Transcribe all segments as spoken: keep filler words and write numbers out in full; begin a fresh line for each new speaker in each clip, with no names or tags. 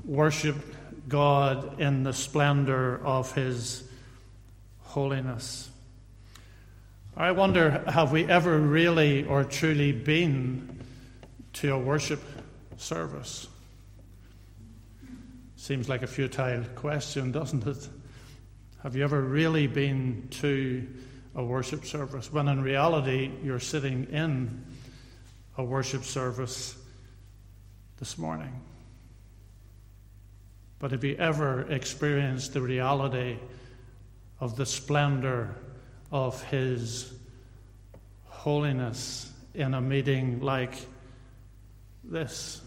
worship God in the splendor of his holiness. I wonder, have we ever really or truly been to a worship service? Seems like a futile question, doesn't it? Have you ever really been to a worship service when in reality you're sitting in a worship service this morning? But have you ever experienced the reality of the splendor of his holiness in a meeting like this?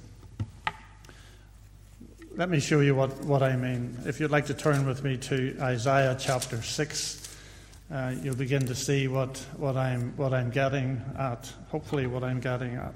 Let me show you what, what I mean. If you'd like to turn with me to Isaiah chapter six, uh, you'll begin to see what, what I'm what I'm getting at, hopefully what I'm getting at.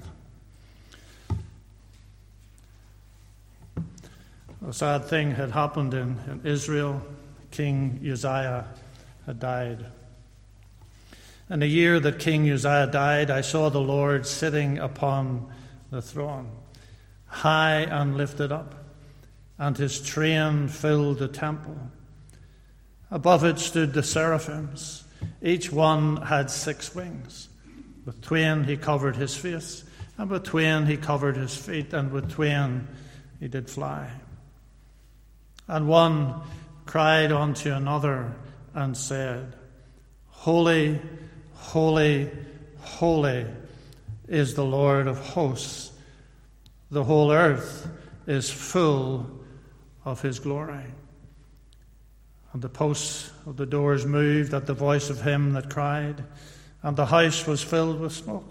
A sad thing had happened in, in Israel. King Uzziah had died. In the year that King Uzziah died, I saw the Lord sitting upon the throne, high and lifted up, and his train filled the temple. Above it stood the seraphims. Each one had six wings. With twain he covered his face, and with twain he covered his feet, and with twain he did fly. And one cried unto another and said, Holy, holy, holy is the Lord of hosts. The whole earth is full of his glory. And the posts of the doors moved at the voice of him that cried, and the house was filled with smoke.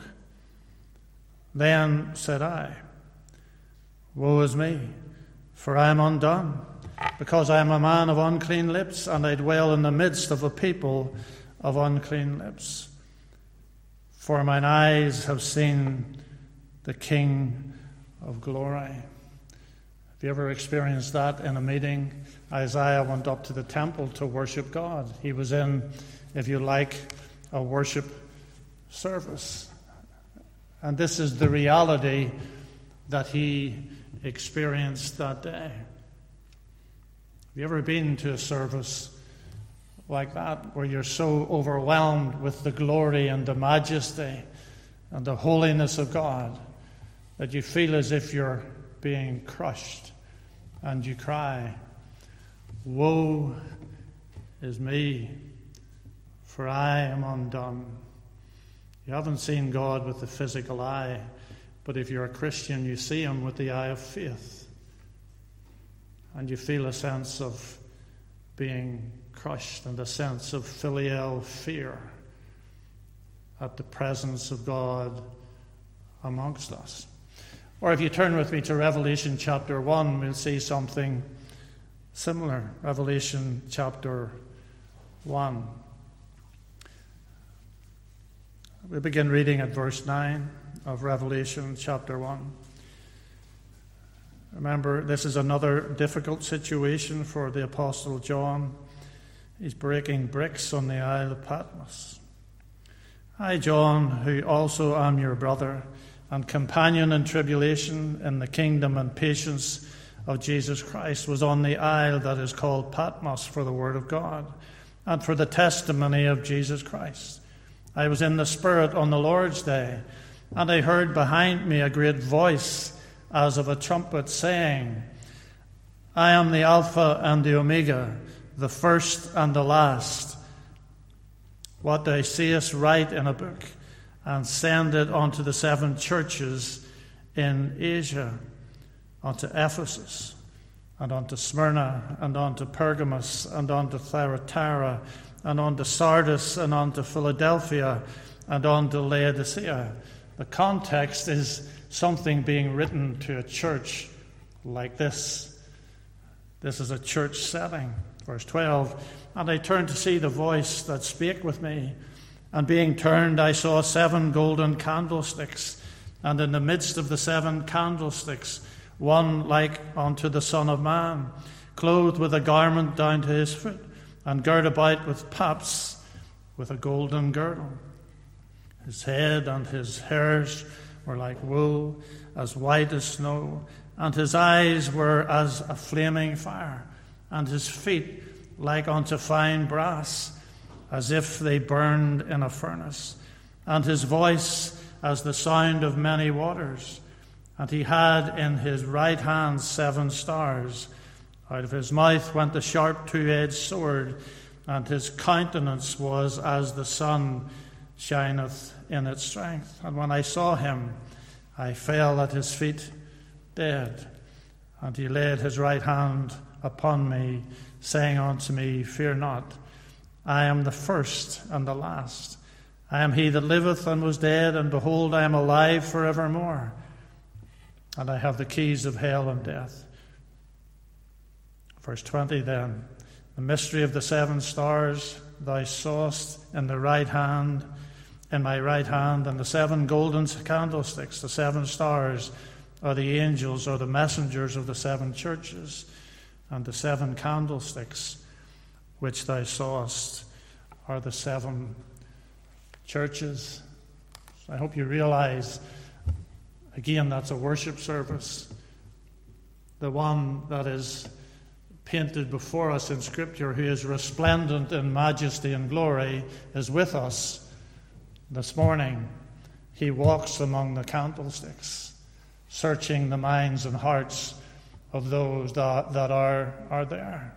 Then said I, Woe is me, for I am undone, because I am a man of unclean lips, and I dwell in the midst of a people of unclean lips. For mine eyes have seen the King of glory. Have you ever experienced that in a meeting? Isaiah went up to the temple to worship God. He was in, if you like, a worship service. And this is the reality that he experienced that day. Have you ever been to a service like that, where you're so overwhelmed with the glory and the majesty and the holiness of God that you feel as if you're being crushed, and you cry, Woe is me, for I am undone. You haven't seen God with the physical eye, but if you're a Christian, you see him with the eye of faith. And you feel a sense of being crushed and a sense of filial fear at the presence of God amongst us. Or if you turn with me to Revelation chapter one, we'll see something similar. Revelation chapter one. We begin reading at verse nine of Revelation chapter one. Remember, this is another difficult situation for the Apostle John. He's breaking bricks on the Isle of Patmos. I, John, who also am your brother and companion in tribulation in the kingdom and patience of Jesus Christ, was on the isle that is called Patmos for the word of God and for the testimony of Jesus Christ. I was in the Spirit on the Lord's day, and I heard behind me a great voice as of a trumpet saying, I am the Alpha and the Omega, the first and the last. What thou seest write in a book, and send it unto the seven churches in Asia, unto Ephesus, and unto Smyrna, and unto Pergamos, and unto Thyatira, and unto Sardis, and unto Philadelphia, and unto Laodicea. The context is something being written to a church like this. This is a church setting. Verse twelve, and I turned to see the voice that spake with me, and being turned I saw seven golden candlesticks, and in the midst of the seven candlesticks one like unto the Son of Man, clothed with a garment down to his foot, and girt about with paps, with a golden girdle. His head and his hairs were like wool, as white as snow, and his eyes were as a flaming fire, and his feet like unto fine brass, as if they burned in a furnace, and his voice as the sound of many waters. And he had in his right hand seven stars. Out of his mouth went a sharp two-edged sword, and his countenance was as the sun shineth in its strength. And when I saw him, I fell at his feet dead. And he laid his right hand upon me, saying unto me, Fear not, I am the first and the last. I am he that liveth and was dead, and behold, I am alive forevermore. And I have the keys of hell and death. Verse twenty then, the mystery of the seven stars thou sawest in the right hand, in my right hand, and the seven golden candlesticks, the seven stars are the angels or the messengers of the seven churches, and the seven candlesticks which thou sawest are the seven churches. So I hope you realize, again, that's a worship service. The one that is painted before us in Scripture, who is resplendent in majesty and glory, is with us this morning. He walks among the candlesticks, searching the minds and hearts of those that, that are, are there.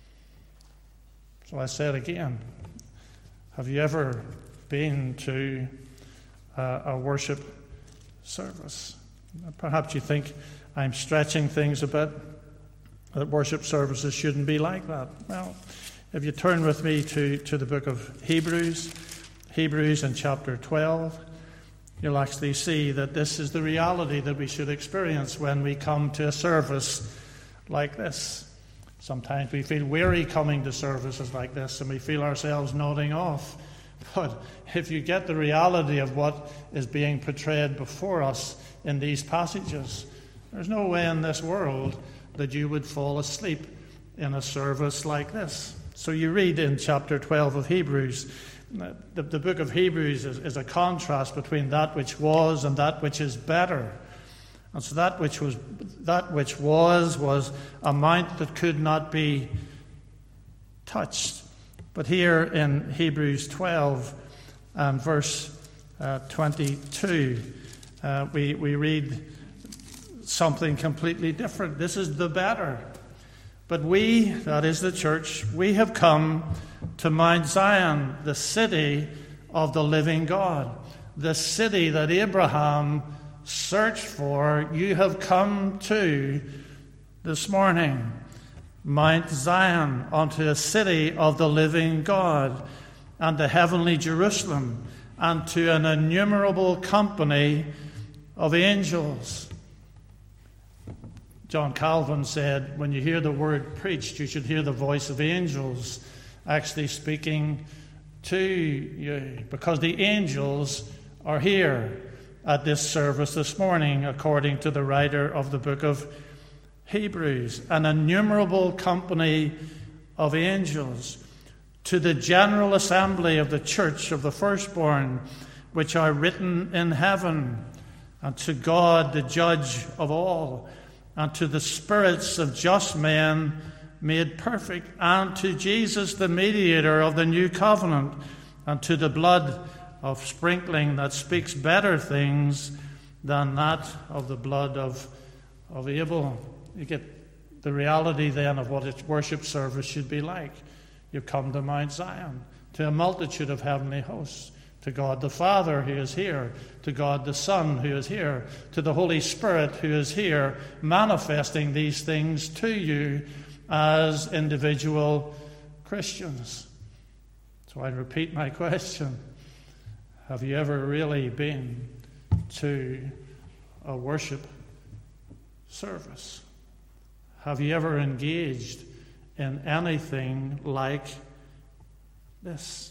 So I say it again. Have you ever been to uh, a worship service? Perhaps you think I'm stretching things a bit, that worship services shouldn't be like that. Well, if you turn with me to, to the book of Hebrews, Hebrews in chapter twelve, you'll actually see that this is the reality that we should experience when we come to a service like this. Sometimes we feel weary coming to services like this, and we feel ourselves nodding off. But if you get the reality of what is being portrayed before us in these passages, there's no way in this world that you would fall asleep in a service like this. So you read in chapter twelve of Hebrews, the, the book of Hebrews is, is a contrast between that which was and that which is better. And so that which was that which was was a mount that could not be touched. But here in Hebrews twelve and verse uh, twenty-two, uh, we, we read something completely different. This is the better. But we, that is the church, we have come to Mount Zion, the city of the living God, the city that Abraham searched for. You have come to this morning, Mount Zion, unto a city of the living God, and the heavenly Jerusalem, and to an innumerable company of angels. John Calvin said, when you hear the word preached, you should hear the voice of angels actually speaking to you, because the angels are here at this service this morning, according to the writer of the book of Hebrews. An innumerable company of angels, to the general assembly of the church of the firstborn, which are written in heaven, and to God the judge of all, and to the spirits of just men made perfect, and to Jesus the mediator of the new covenant, and to the blood of sprinkling that speaks better things than that of the blood of, of Abel. You get the reality then of what a worship service should be like. You come to Mount Zion, to a multitude of heavenly hosts, to God the Father who is here, to God the Son who is here, to the Holy Spirit who is here, manifesting these things to you as individual Christians. So I repeat my question. Have you ever really been to a worship service? Have you ever engaged in anything like this?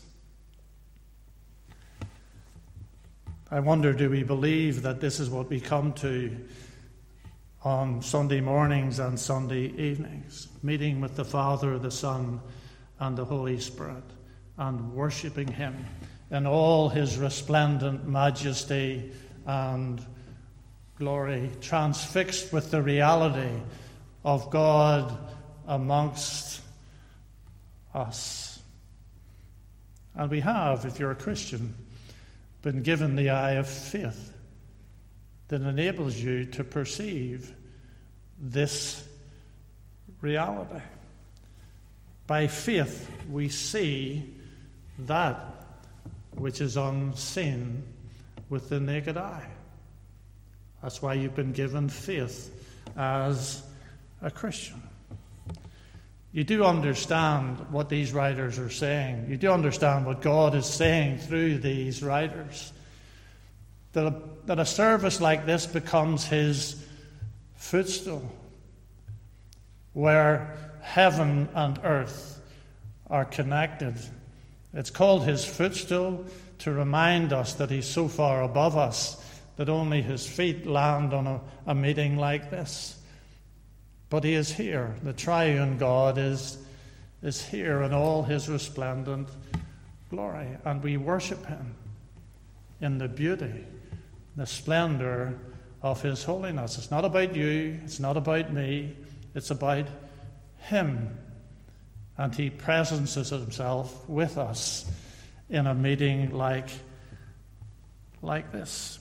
I wonder, do we believe that this is what we come to on Sunday mornings and Sunday evenings, meeting with the Father, the Son, and the Holy Spirit, and worshipping Him in all His resplendent majesty and glory, transfixed with the reality of God amongst us. And we have, if you're a Christian, been given the eye of faith that enables you to perceive this reality. By faith, we see that which is unseen with the naked eye. That's why you've been given faith as a Christian. You do understand what these writers are saying. You do understand what God is saying through these writers. That a, that a service like this becomes his footstool, where heaven and earth are connected. It's called his footstool to remind us that he's so far above us that only his feet land on a, a meeting like this. But he is here. The triune God is, is here in all his resplendent glory. And we worship him in the beauty, the splendor of his holiness. It's not about you. It's not about me. It's about him. And he presences himself with us in a meeting like, like this.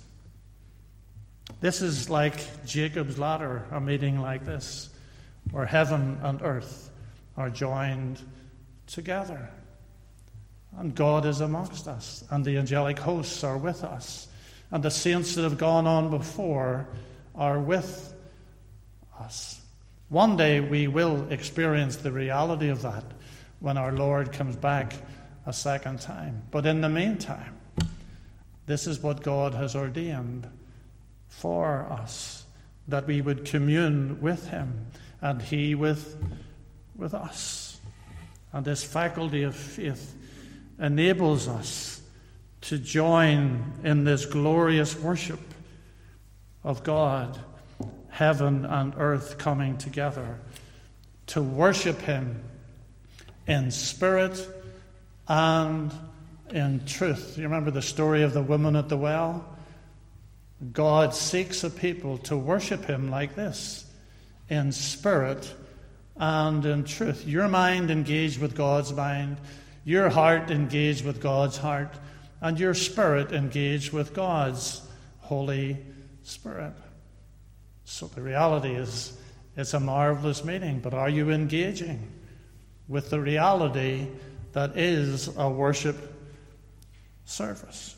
This is like Jacob's ladder, a meeting like this, where heaven and earth are joined together. And God is amongst us, and the angelic hosts are with us, and the saints that have gone on before are with us. One day we will experience the reality of that when our Lord comes back a second time. But in the meantime, this is what God has ordained for us, that we would commune with him and he with, with us. And this faculty of faith enables us to join in this glorious worship of God, heaven and earth coming together, to worship him in spirit and in truth. You remember the story of the woman at the well? God seeks a people to worship him like this, in spirit and in truth. Your mind engaged with God's mind, your heart engaged with God's heart, and your spirit engaged with God's Holy Spirit. So the reality is, it's a marvelous meeting, but are you engaging with the reality that is a worship service?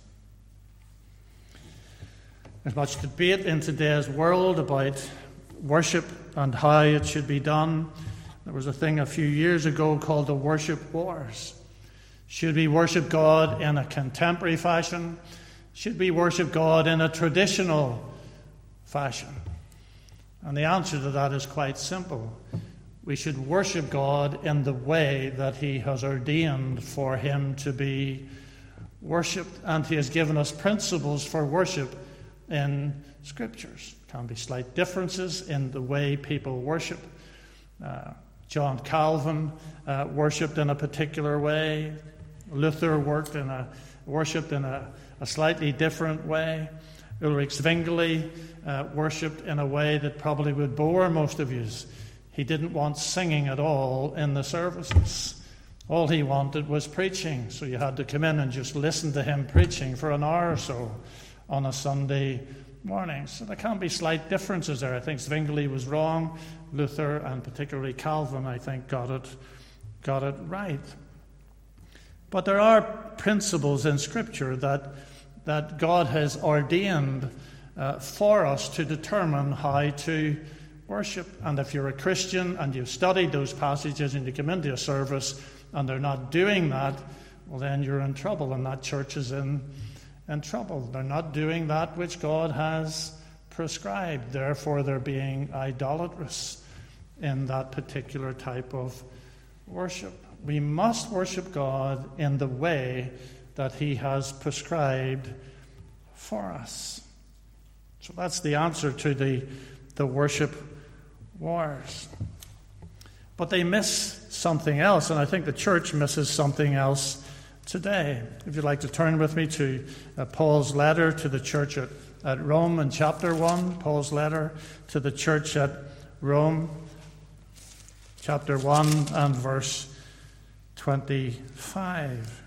There's much debate in today's world about worship and how it should be done. There was a thing a few years ago called the worship wars. Should we worship God in a contemporary fashion? Should we worship God in a traditional fashion? And the answer to that is quite simple. We should worship God in the way that he has ordained for him to be worshipped. And he has given us principles for worship in Scriptures. There can be slight differences in the way people worship. Uh, John Calvin uh, worshipped in a particular way. Luther worked in a worshipped in a, a slightly different way. Ulrich Zwingli uh, worshipped in a way that probably would bore most of you. He didn't want singing at all in the services. All he wanted was preaching, so you had to come in and just listen to him preaching for an hour or so on a Sunday morning. So there can be slight differences there. I think Zwingli was wrong. Luther, and particularly Calvin, I think, got it, got it right. But there are principles in Scripture that, that God has ordained uh, for us to determine how to worship. And if you're a Christian and you've studied those passages and you come into a service and they're not doing that, well, then you're in trouble, and that church is in, in trouble. They're not doing that which God has prescribed. Therefore, they're being idolatrous in that particular type of worship. We must worship God in the way that he has prescribed for us. So that's the answer to the, the worship wars. But they miss something else, and I think the church misses something else today. If you'd like to turn with me to uh, Paul's letter to the church at, at Rome in chapter one, Paul's letter to the church at Rome, chapter one and verse twenty-five.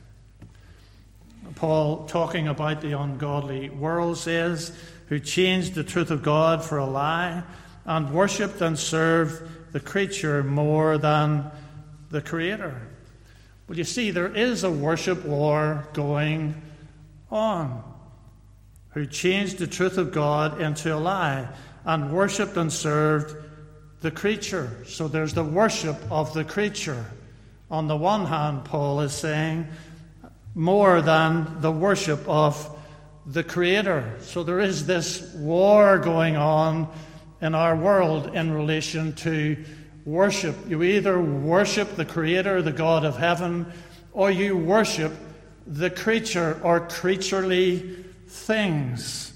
Paul, talking about the ungodly world, says, who changed the truth of God for a lie and worshipped and served the creature more than the Creator. Well, you see, there is a worship war going on. Who changed the truth of God into a lie and worshipped and served the creature. So there's the worship of the creature. On the one hand, Paul is saying, more than the worship of the Creator. So there is this war going on in our world in relation to worship. You either worship the Creator, the God of heaven, or you worship the creature or creaturely things.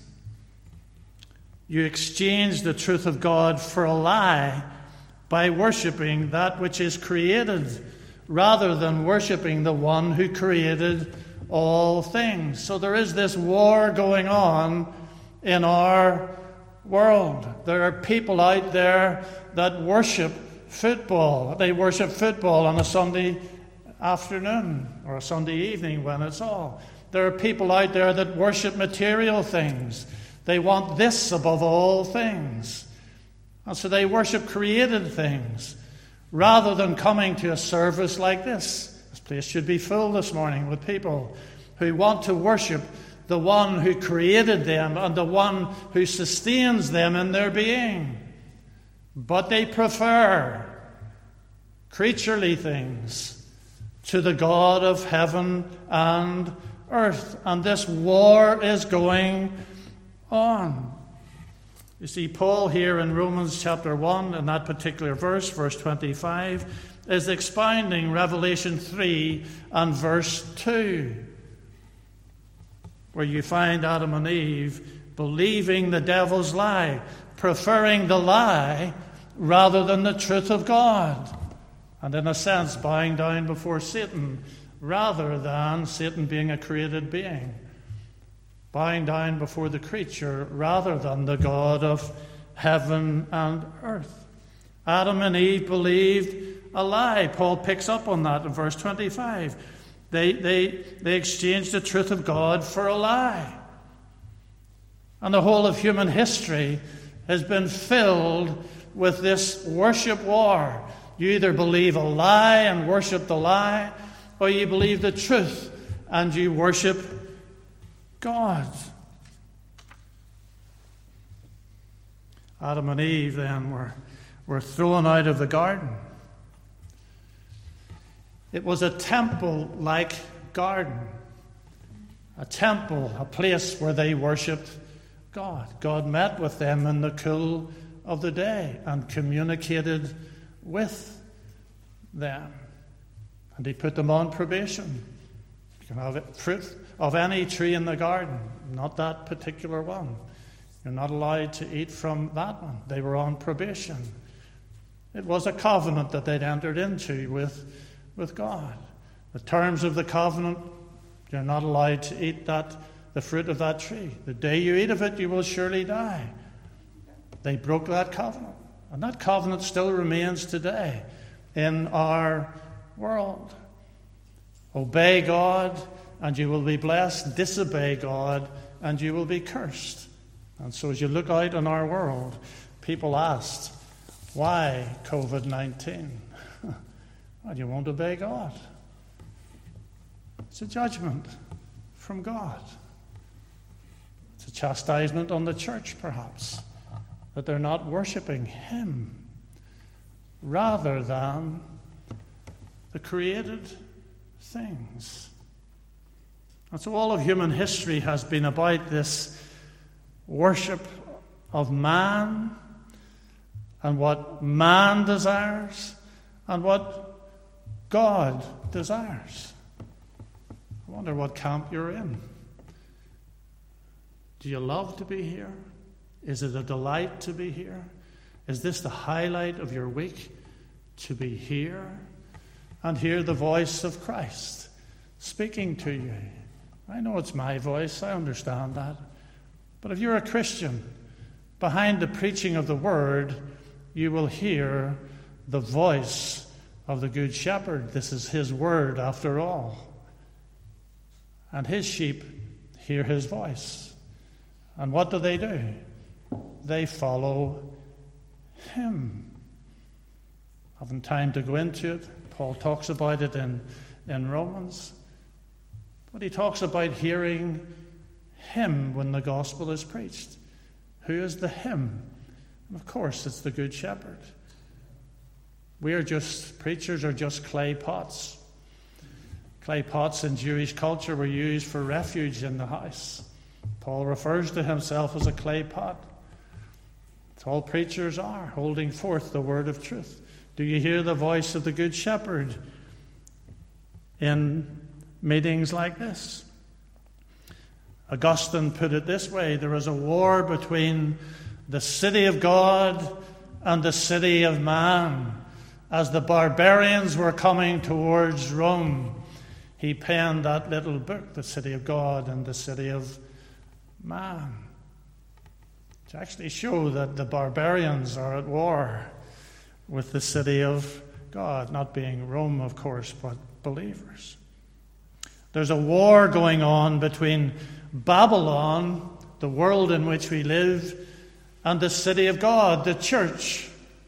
You exchange the truth of God for a lie by worshiping that which is created, rather than worshiping the one who created all things. So there is this war going on in our world. There are people out there that worship football. They worship football on a Sunday afternoon or a Sunday evening when it's all. There are people out there that worship material things. They want this above all things. And so they worship created things rather than coming to a service like this. This place should be full this morning with people who want to worship the one who created them and the one who sustains them in their being. But they prefer creaturely things to the God of heaven and earth. And this war is going on. You see, Paul here in Romans chapter one, in that particular verse, verse twenty-five, is expounding Revelation three and verse two, where you find Adam and Eve believing the devil's lie, preferring the lie rather than the truth of God, and in a sense bowing down before Satan rather than Satan being a created being, bowing down before the creature rather than the God of heaven and earth. Adam and Eve believed a lie. Paul picks up on that in verse twenty-five. They, they, they exchanged the truth of God for a lie. And the whole of human history has been filled with this worship war. You either believe a lie and worship the lie, or you believe the truth and you worship God. Adam and Eve then were, were thrown out of the garden. It was a temple-like garden. A temple, a place where they worshipped God. God met with them in the cool of the day and communicated with them. And he put them on probation. You can have fruit of any tree in the garden, not that particular one. You're not allowed to eat from that one. They were on probation. It was a covenant that they'd entered into with, with God. The terms of the covenant, you're not allowed to eat that the fruit of that tree. The day you eat of it, you will surely die. They broke that covenant. And that covenant still remains today in our world. Obey God, and you will be blessed. Disobey God, and you will be cursed. And so as you look out in our world, people ask, why covid nineteen? Well, you won't obey God. It's a judgment from God. It's a chastisement on the church, perhaps, that they're not worshiping Him rather than the created things. And so all of human history has been about this worship of man and what man desires and what God desires. I wonder what camp you're in. Do you love to be here? Is it a delight to be here? Is this the highlight of your week, to be here and hear the voice of Christ, speaking to you. I know it's my voice, I understand that. But if you're a Christian, behind the preaching of the word, you will hear the voice of the Good Shepherd. This is his word, after all. And his sheep hear his voice. And what do they do? They follow him. I haven't time to go into it. Paul talks about it in, in Romans. But he talks about hearing him when the gospel is preached. Who is the him? And of course, it's the Good Shepherd. We are just, preachers are just clay pots. Clay pots in Jewish culture were used for refuge in the house. Paul refers to himself as a clay pot. That's all preachers are, holding forth the word of truth. Do you hear the voice of the Good Shepherd in meetings like this? Augustine put it this way: there is a war between the city of God and the city of man. As the barbarians were coming towards Rome, he penned that little book, The City of God and the City of Man, to actually show that the barbarians are at war with the city of God, not being Rome, of course, but believers. There's a war going on between Babylon, the world in which we live, and the city of God, the church.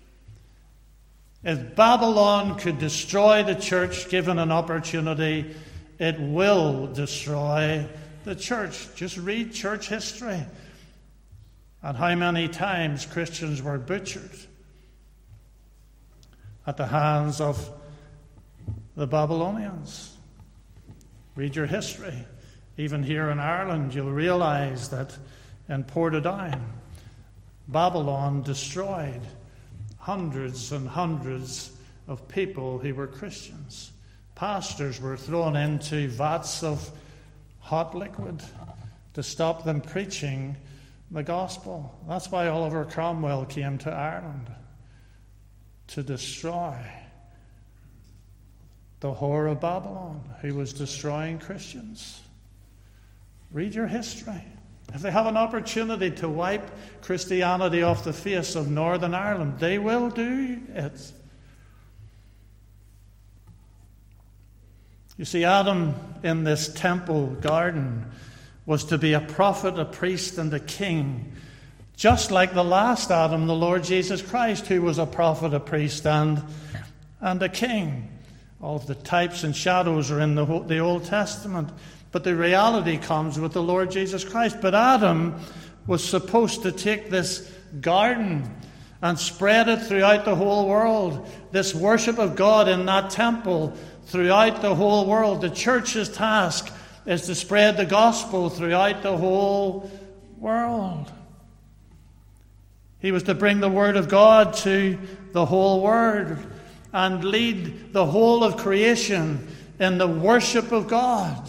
If Babylon could destroy the church given an opportunity, it will destroy the church. Just read church history and how many times Christians were butchered at the hands of the Babylonians. Read your history. Even here in Ireland, you'll realize that in Portadown, Babylon destroyed hundreds and hundreds of people who were Christians. Pastors were thrown into vats of hot liquid to stop them preaching the gospel. That's why Oliver Cromwell came to Ireland, to destroy the whore of Babylon, who was destroying Christians. Read your history. If they have an opportunity to wipe Christianity off the face of Northern Ireland, they will do it. You see, Adam in this temple garden was to be a prophet, a priest, and a king, just like the last Adam, the Lord Jesus Christ, who was a prophet, a priest, and, and a king. All of the types and shadows are in the, the Old Testament. But the reality comes with the Lord Jesus Christ. But Adam was supposed to take this garden and spread it throughout the whole world. This worship of God in that temple throughout the whole world. The church's task is to spread the gospel throughout the whole world. He was to bring the word of God to the whole world and lead the whole of creation in the worship of God.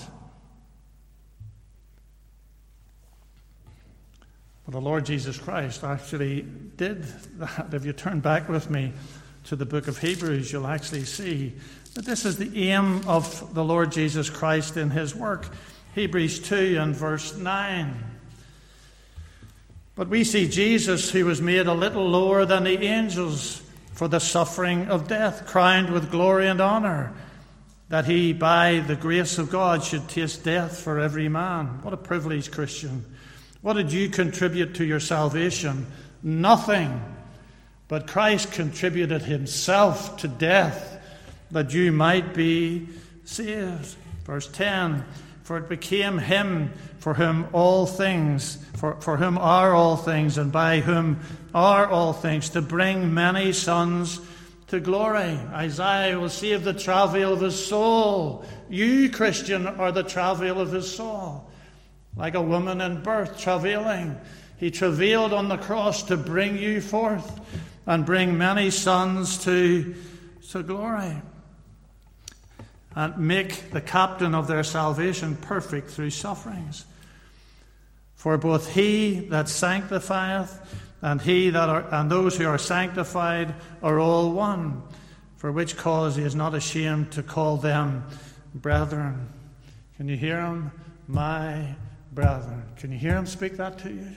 But the Lord Jesus Christ actually did that. If you turn back with me to the book of Hebrews, you'll actually see that this is the aim of the Lord Jesus Christ in his work. Hebrews two and verse nine. But we see Jesus, who was made a little lower than the angels for the suffering of death, crowned with glory and honor, that he, by the grace of God, should taste death for every man. What a privilege, Christian. What did you contribute to your salvation? Nothing. But Christ contributed himself to death that you might be saved. Verse ten, for it became him for whom all things, for, for whom are all things, and by whom are all things, to bring many sons to glory. Isaiah will save the travail of his soul. You, Christian, are the travail of his soul. Like a woman in birth travailing, he travailed on the cross to bring you forth and bring many sons to, to glory, and make the captain of their salvation perfect through sufferings. For both he that sanctifieth and he that are, and those who are sanctified are all one, for which cause he is not ashamed to call them brethren. Can you hear him? My brethren. Can you hear him speak that to you?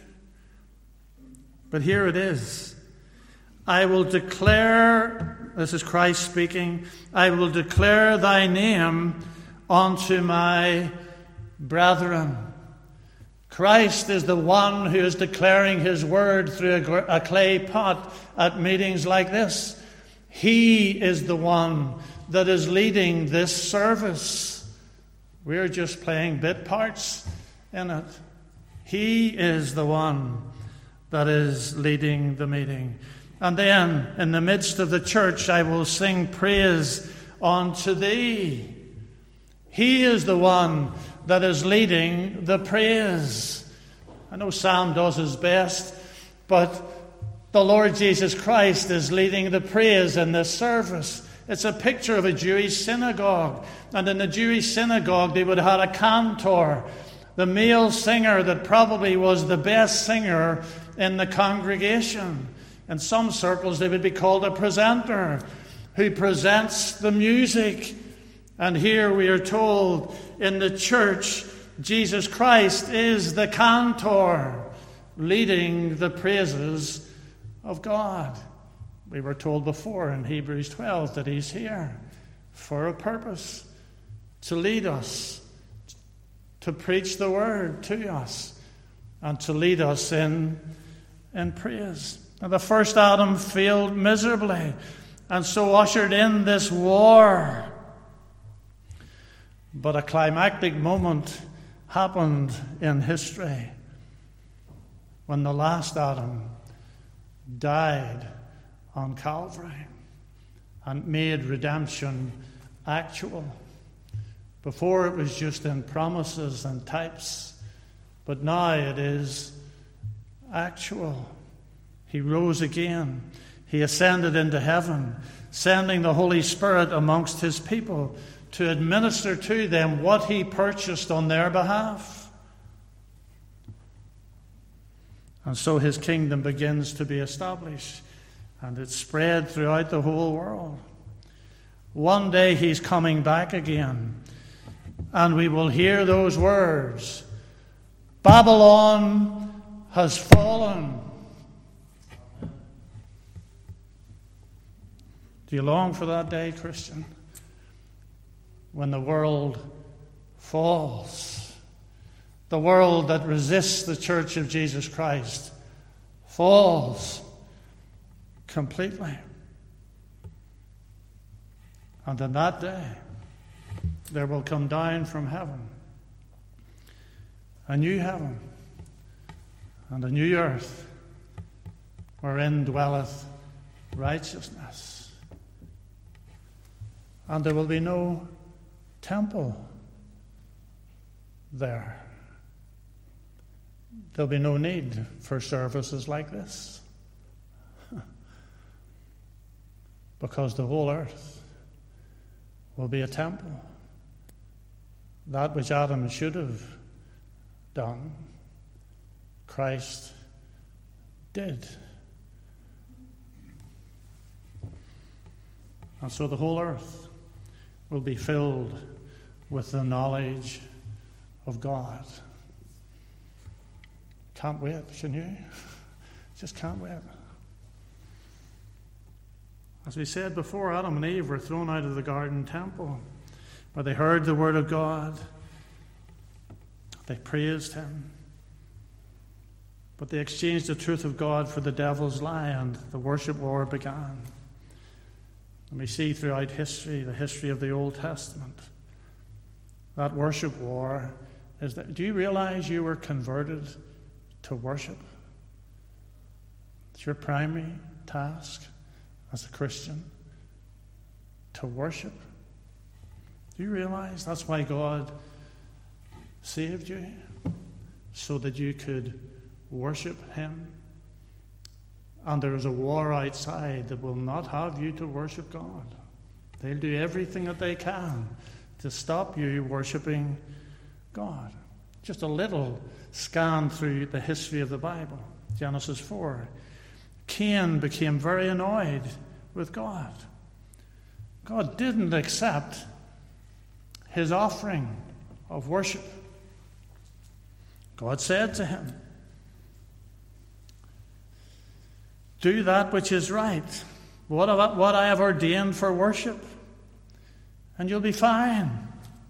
But here it is. I will declare, this is Christ speaking, I will declare thy name unto my brethren. Christ is the one who is declaring his word through a clay pot at meetings like this. He is the one that is leading this service. We're just playing bit parts in it. He is the one that is leading the meeting. And then, in the midst of the church, I will sing praise unto thee. He is the one that is leading the praise. I know Sam does his best, but the Lord Jesus Christ is leading the praise in this service. It's a picture of a Jewish synagogue. And in the Jewish synagogue, they would have had a cantor, the male singer that probably was the best singer in the congregation. In some circles, they would be called a presenter, who presents the music. And here we are told in the church, Jesus Christ is the cantor, leading the praises of God. We were told before in Hebrews twelve that he's here for a purpose, to lead us, to preach the word to us, and to lead us in, in praise. Now, the first Adam failed miserably, and so ushered in this war. But a climactic moment happened in history when the last Adam died on Calvary and made redemption actual. Before it was just in promises and types, but now it is actual. He rose again. He ascended into heaven, sending the Holy Spirit amongst his people to administer to them what he purchased on their behalf. And so his kingdom begins to be established, and it's spread throughout the whole world. One day he's coming back again, and we will hear those words, Babylon has fallen. Do you long for that day, Christian? When the world falls. The world that resists the church of Jesus Christ falls completely. And on that day, there will come down from heaven a new heaven and a new earth wherein dwelleth righteousness. And there will be no temple there. There'll be no need for services like this. Because the whole earth will be a temple. That which Adam should have done, Christ did. And so the whole earth will be filled with the knowledge of God. Can't wait, can you? Just can't wait. As we said before, Adam and Eve were thrown out of the garden temple, where they heard the word of God. They praised him. But they exchanged the truth of God for the devil's lie, and the worship war began. And we see throughout history, the history of the Old Testament, that worship war is that. Do you realize you were converted to worship? It's your primary task as a Christian, to worship. Do you realize that's why God saved you? So that you could worship him. And there is a war outside that will not have you to worship God. They'll do everything that they can to stop you worshiping God. Just a little scan through the history of the Bible. Genesis four. Cain became very annoyed with God. God didn't accept his offering of worship. God said to him, do that which is right, what I have ordained for worship, and you'll be fine.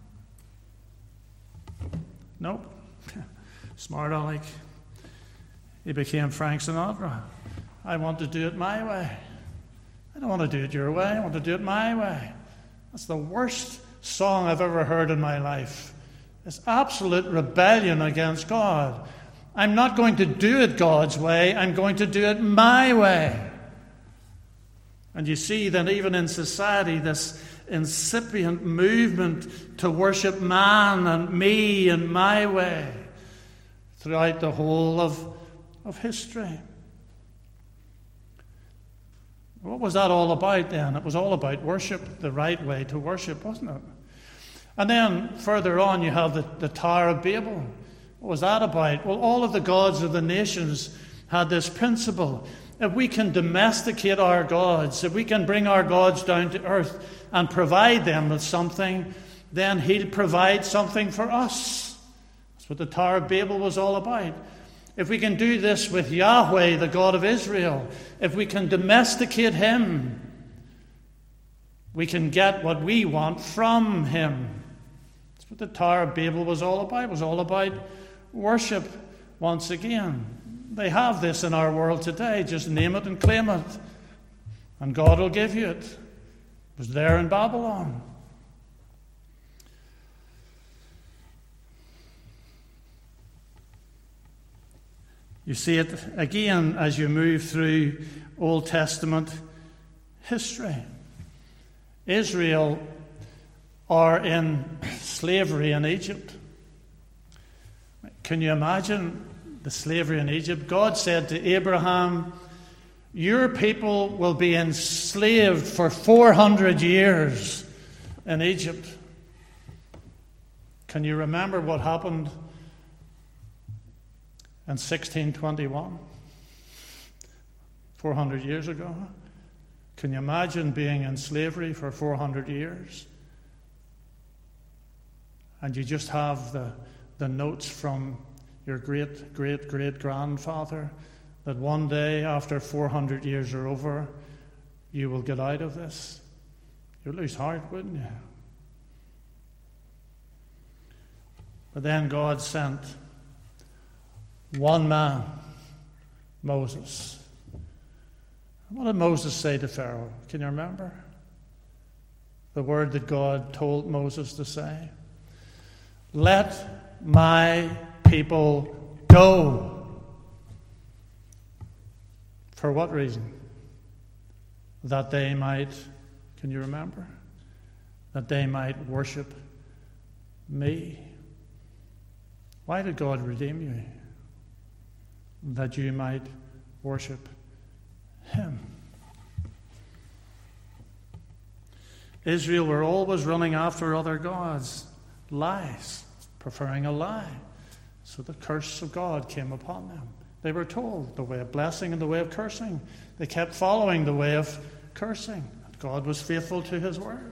Nope. Smart Alec. He became Frank Sinatra. I want to do it my way. I don't want to do it your way. I want to do it my way. That's the worst song I've ever heard in my life. It's absolute rebellion against God. I'm not going to do it God's way. I'm going to do it my way. And you see that even in society, this incipient movement to worship man and me and my way throughout the whole of, of history. What was that all about then? It was all about worship, the right way to worship, wasn't it? And then further on you have the, the Tower of Babel. What was that about? Well, all of the gods of the nations had this principle. If we can domesticate our gods, if we can bring our gods down to earth and provide them with something, then he'll provide something for us. That's what the Tower of Babel was all about. If we can do this with Yahweh, the God of Israel, if we can domesticate him, we can get what we want from him. That's what the Tower of Babel was all about. It was all about worship once again. They have this in our world today. Just name it and claim it, and God will give you it. It was there in Babylon. You see it again as you move through Old Testament history. Israel are in slavery in Egypt. Can you imagine the slavery in Egypt? God said to Abraham, your people will be enslaved for four hundred years in Egypt. Can you remember what happened in sixteen twenty-one? four hundred years ago. Can you imagine being in slavery for four hundred years? And you just have the, the notes from your great, great, great grandfather that one day after four hundred years are over, you will get out of this. You'd lose heart, wouldn't you? But then God sent one man, Moses. What did Moses say to Pharaoh? Can you remember? The word that God told Moses to say. Let my people go. For what reason? That they might, can you remember? That they might worship me. Why did God redeem you? That you might worship him. Israel were always running after other gods, lies, preferring a lie. So the curse of God came upon them. They were told the way of blessing and the way of cursing. They kept following the way of cursing. God was faithful to his word.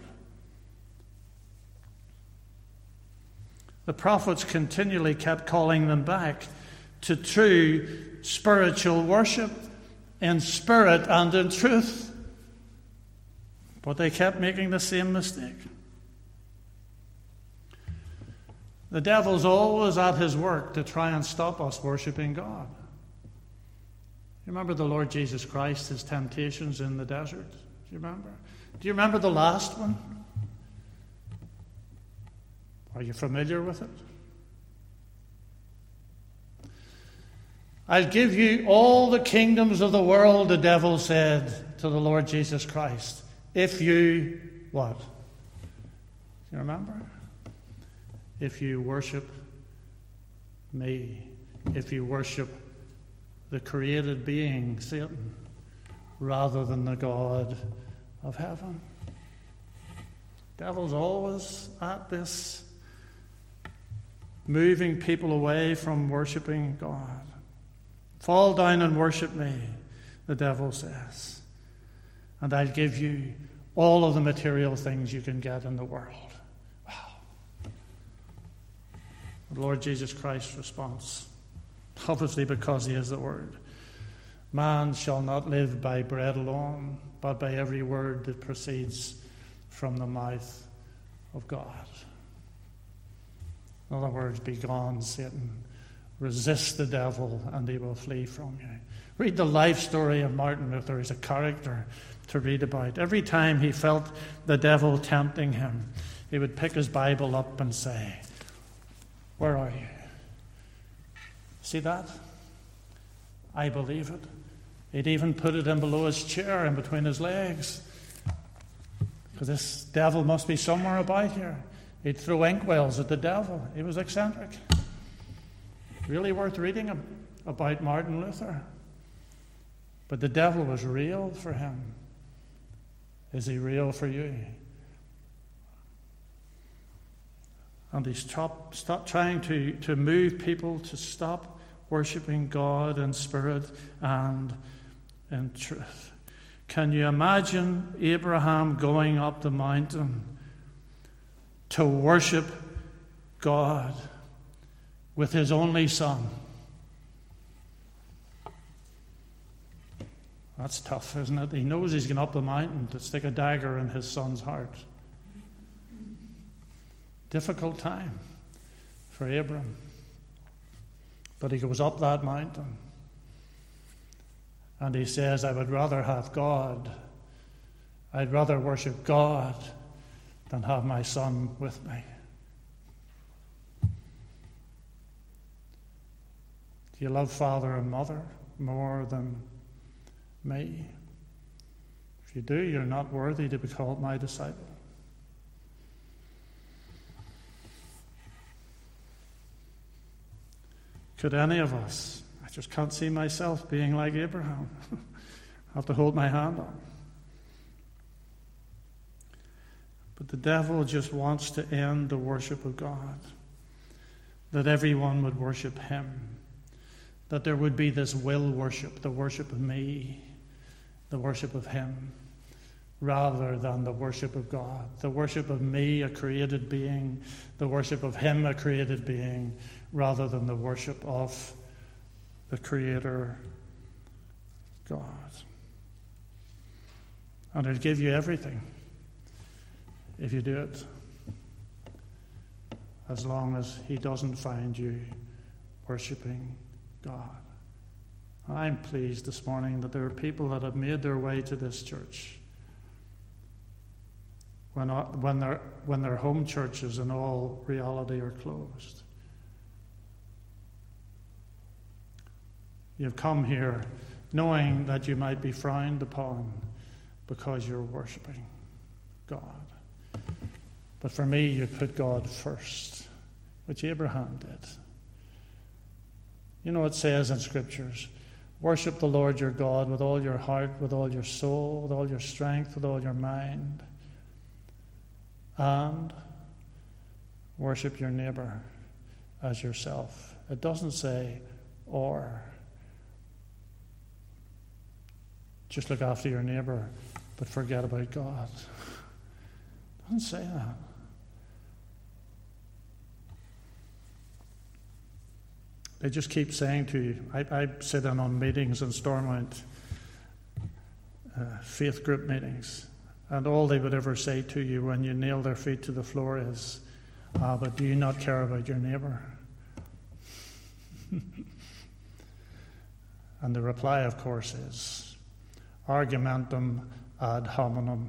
The prophets continually kept calling them back to true spiritual worship in spirit and in truth. But they kept making the same mistake. The devil's always at his work to try and stop us worshiping God. You remember the Lord Jesus Christ, his temptations in the desert? Do you remember? Do you remember the last one? Are you familiar with it? I'll give you all the kingdoms of the world, the devil said to the Lord Jesus Christ, if you, what? Do you remember? If you worship me, if you worship the created being, Satan, rather than the God of heaven. Devil's always at this, moving people away from worshiping God. Fall down and worship me, the devil says, and I'll give you all of the material things you can get in the world. Wow. The Lord Jesus Christ's response, obviously because he is the Word. Man shall not live by bread alone, but by every word that proceeds from the mouth of God. In other words, be gone, Satan. Resist the devil and he will flee from you. Read the life story of Martin Luther. He's a character to read about. Every time he felt the devil tempting him, he would pick his Bible up and say, "Where are you?" See that? I believe it. He'd even put it in below his chair, in between his legs. Because this devil must be somewhere about here. He'd throw inkwells at the devil. He was eccentric. Really worth reading about Martin Luther. But the devil was real for him. Is he real for you? And he's stop, stop trying to, to move people to stop worshiping God in spirit and in truth. Can you imagine Abraham going up the mountain to worship God with his only son? That's tough, isn't it? He knows he's going up the mountain to stick a dagger in his son's heart. Difficult time for Abram. But he goes up that mountain and he says, I would rather have God. I'd rather worship God than have my son with me. Do you love father and mother more than me? If you do, you're not worthy to be called my disciple. Could any of us, I just can't see myself being like Abraham. I have to hold my hand up. But the devil just wants to end the worship of God. That everyone would worship him. That there would be this will worship, the worship of me, the worship of him, rather than the worship of God. The worship of me, a created being, the worship of him, a created being, rather than the worship of the Creator God. And it'll give you everything if you do it, as long as he doesn't find you worshiping God. I'm pleased this morning that there are people that have made their way to this church when, when, their, when their home churches in all reality are closed. You've come here knowing that you might be frowned upon because you're worshiping God. But for me, you put God first, which Abraham did. You know, it says in Scriptures, worship the Lord your God with all your heart, with all your soul, with all your strength, with all your mind. And worship your neighbor as yourself. It doesn't say or. Just look after your neighbor, but forget about God. It doesn't say that. They just keep saying to you, I, I sit in on meetings in Stormont, uh, faith group meetings, and all they would ever say to you when you nail their feet to the floor is, ah, but do you not care about your neighbor? And the reply, of course, is, argumentum ad hominem.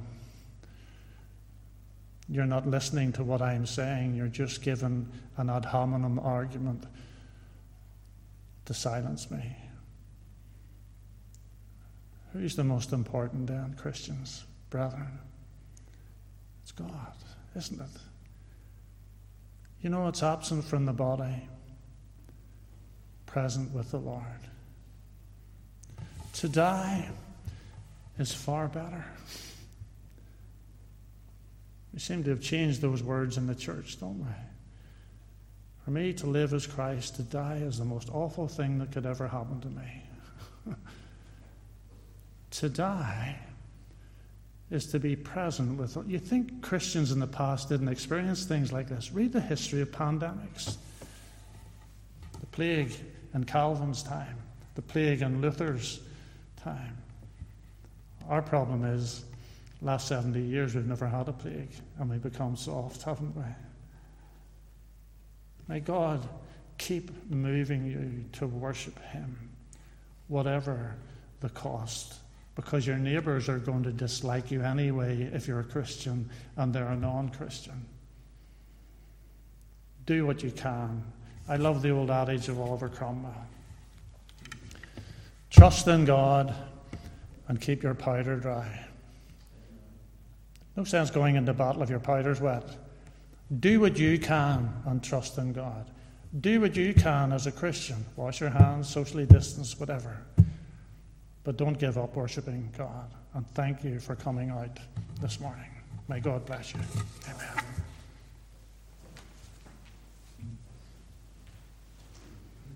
You're not listening to what I'm saying. You're just given an ad hominem argument to silence me. Who's the most important then, Christians, brethren? It's God, isn't it? You know, it's absent from the body, present with the Lord. To die is far better. We seem to have changed those words in the church, don't we? For me, to live is Christ, to die is the most awful thing that could ever happen to me. To die is to be present with. You think Christians in the past didn't experience things like this? Read the history of pandemics. plague in Calvin's time, the plague in Luther's time. Our problem is, last seventy years we've never had a plague, and we've become soft, haven't we? May God keep moving you to worship him, whatever the cost, because your neighbours are going to dislike you anyway if you're a Christian and they're a non-Christian. Do what you can. I love the old adage of Oliver Cromwell. Trust in God and keep your powder dry. No sense going into battle if your powder's wet. Do what you can and trust in God. Do what you can as a Christian. Wash your hands, socially distance, whatever. But don't give up worshipping God. And thank you for coming out this morning. May God bless you. Amen.